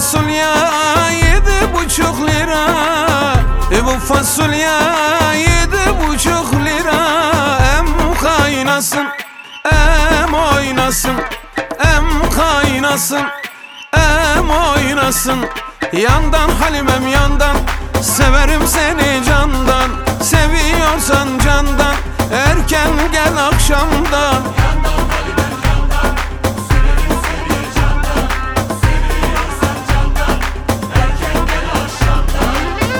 fasulye 7,5 lira. Bu fasulye 7,5 lira. Em kaynasın, em oynasın, em kaynasın, em oynasın. Yandan Halimem yandan, severim seni candan. Seviyorsan candan, erken gel akşamdan. Yandan Halimem yandan, severim seni candan. Seviyorsan candan, erken gel akşamdan.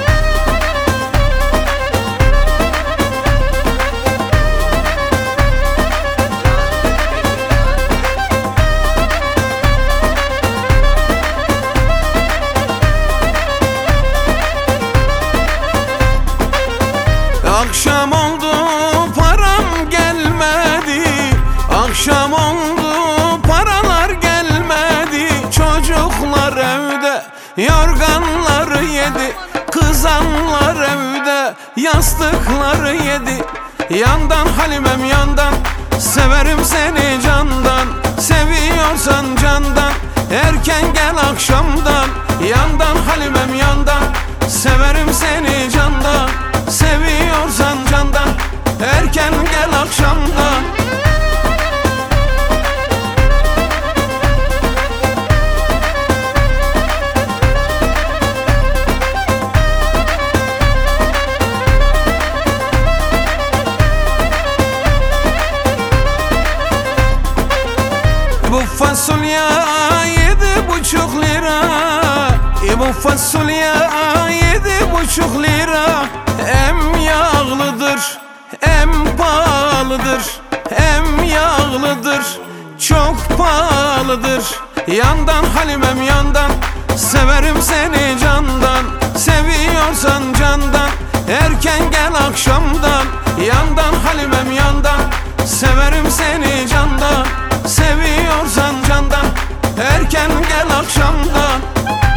Akşam oldu param gelmedi, akşam oldu paralar gelmedi. Çocuklar evde yorganları yedi, kızanlar evde yastıkları yedi. Yandan Halimem yandan, severim seni candan. Seviyorsan candan, erken gel akşamdan. Yandan Halimem yandan, severim seni candan. Seviyorsan candan, erken gel akşamdan. Bu fasulye 7,5 lira. Bu fasulye 7,5 lira. Em yağlıdır, em pahalıdır, em yağlıdır, çok pahalıdır. Yandan Halimem yandan, severim seni candan. Seviyorsan candan, erken gel akşamdan. Yandan Halimem yandan, severim seni candan. Seviyorsan candan, erken gel akşamdan.